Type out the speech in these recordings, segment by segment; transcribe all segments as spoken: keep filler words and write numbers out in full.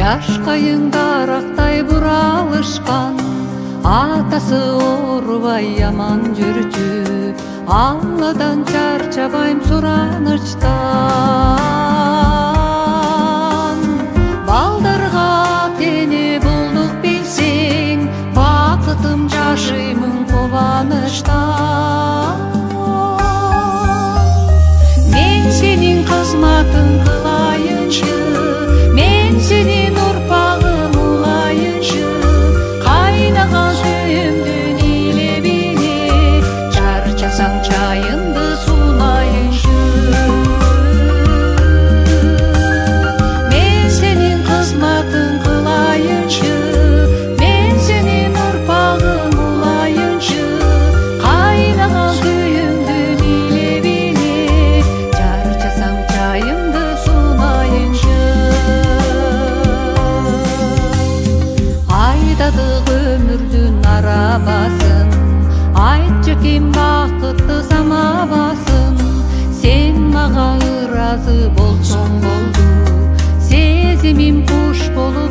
Жашкайың дарактай буралышкан, атасы оорубай аман жүрчү. Алладан чарчабайм суранычтан. Балдарга тене болдук билсең, бакытым жашыймын кубанычтан. Мен сенин кызматың кылайынчы, мен сенин урпагың улайынчы, кайнаган сүйүмдүн илебине чарчасаң чайыңды сунайынчы. Мен сенин кызматың кылайынчы, мен сенин урпагың улайынчы, кайнаган сүйүмдүн илебине чарчасаң чайыңды сунайынчы. Айдадык өмүрдүн арабасын, айтчы ким бакытты самабасын. Сен мага ыраазы болсоң болду, сезимим куш болуп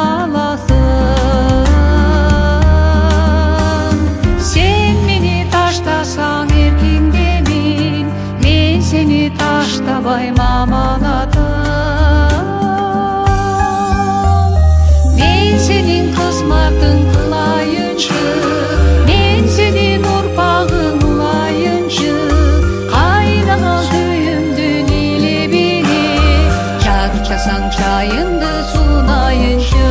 сабаласын. Сен мени таштасаң эркиңдемин, мен сени таштабайм аманатым. Мен сенин кызматың кылайынчы, мен сенин урпагың улайынчы, кайнаган сүйүмдүн илебине чарчасаң чайыңды сунайынчы.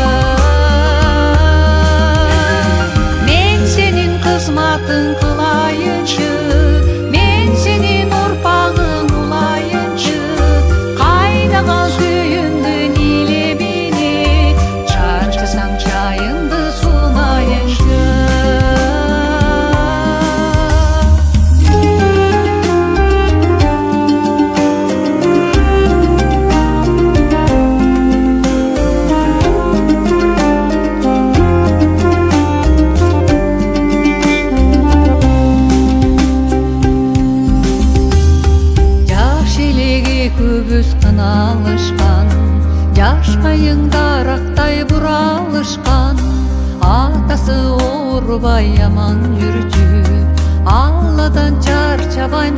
Мен сенин кызматың кылайынчы, мен сенин урпагың улайынчы, кайнаган сүйүмдүн илебине чарчасаң чайыңды сунайынчы. Жаш элеге көбүс кыналышкан, жашкайың дарактай буралышкан. Атасы оорубай аман жүрчү, Алладан чарчабайм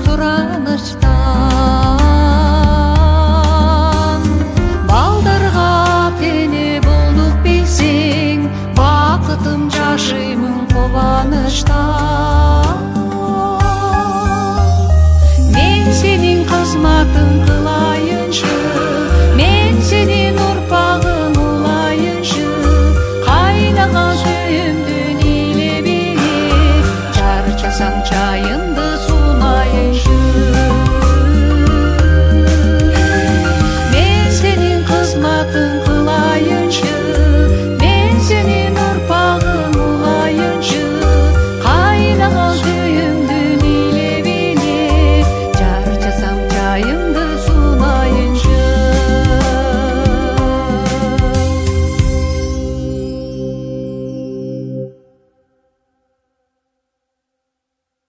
суранычтан. Балдарга тене болдук билсең, бакытым жашыймын кубанычтан.